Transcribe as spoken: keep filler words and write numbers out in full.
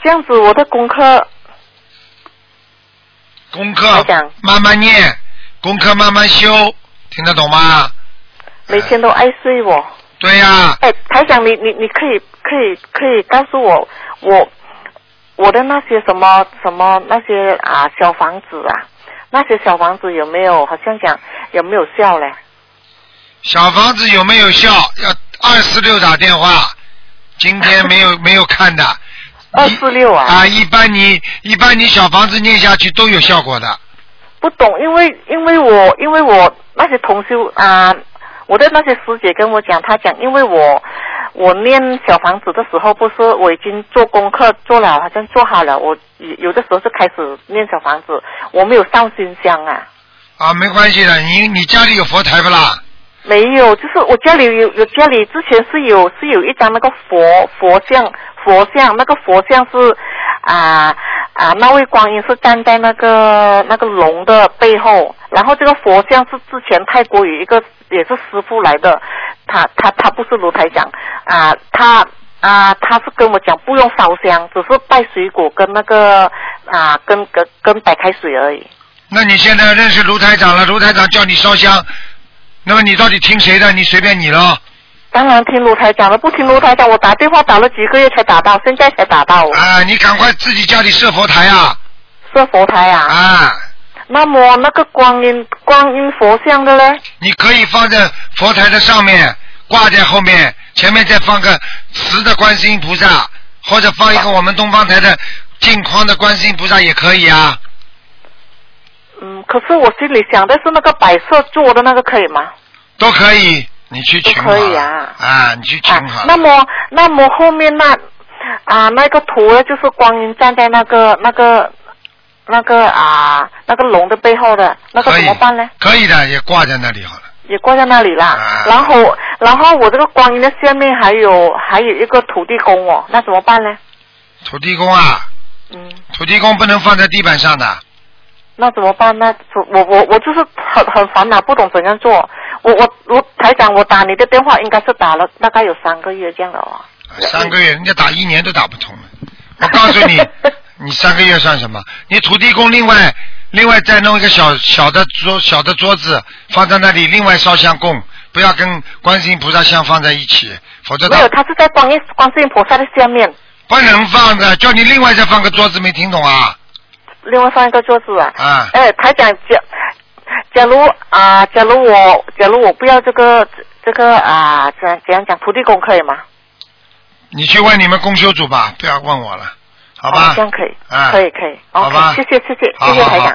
这样子我的功课， 功课慢慢念，功课慢慢修，听得懂吗？ 每天都爱睡我。 对呀、啊。 哎，台长，你你你可以可以可以告诉我，我我的那些什么什么那些啊小房子啊，那些小房子有没有好像讲有没有效嘞？ 小房子有没有效？要二四六打电话，今天没有没有看的。 二四六啊。 啊，一般你一般你小房子念下去都有效果的。 不懂，因为因为我因为我那些同修啊。我的那些师姐跟我讲，她讲，因为我我念小房子的时候，不是我已经做功课做了，好像做好了，我有的时候是开始念小房子，我没有上熏香啊。 啊，没关系的，你你家里有佛台不啦？ 没有，就是我家里有有家里之前是有是有一张那个佛佛像佛像，那个佛像是啊啊那位观音是站在那个那个龙的背后，然后这个佛像是之前泰国有一个也是师傅来的，他他他不是卢台长啊，他啊他是跟我讲不用烧香，只是拜水果跟那个啊跟跟跟白开水而已。 那你现在认识卢台长了，卢台长叫你烧香。那么你到底听谁的？你随便你咯。 当然听卢台长了，不听卢台长，我打电话打了几个月才打到，现在才打到。 啊，你赶快自己家里设佛台啊！ 设佛台啊！ 啊。 那么那个观音观音佛像的嘞？ 你可以放在佛台的上面，挂在后面，前面再放个瓷的观世音菩萨，或者放一个我们东方台的镜框的观世音菩萨也可以啊。 嗯，可是我心里想的是那个白色做的那个可以吗？ 都可以，你去请好了。 都可以啊。 啊，你去请好了。 啊、那么，那么后面那啊那个图呢，就是观音站在那个那个那个啊那个龙的背后的那个怎么办呢？ 可以的，也挂在那里好了。 也挂在那里啦。 啊、 然后，然后我这个观音的下面还有还有一个土地公哦，那怎么办呢？ 土地公啊。 嗯。 土地公不能放在地板上的。 那怎么办呢？我我我就是很很烦恼，不懂怎样做。我我我台长，我打你的电话应该是打了大概有三个月这样的哦。 三个月，人家打一年都打不通了。我告诉你，你三个月算什么？你土地公另外另外再弄一个小小的桌小的桌子放在那里，另外烧香供，不要跟观世音菩萨像放在一起，否则没有，他是在观音观世音菩萨的下面。 不能放的，叫你另外再放个桌子，没听懂啊？ 另外放一个桌子啊！ 啊！ 哎，台长，假假如啊，假如我假如我不要这个这个啊，怎怎样讲土地公可以吗？ 你去问你们公修组吧，不要问我了，好吧？ 哦、这样可以， 啊， 可以可以， 好吧？ okay, 谢谢谢谢好好好谢谢台长。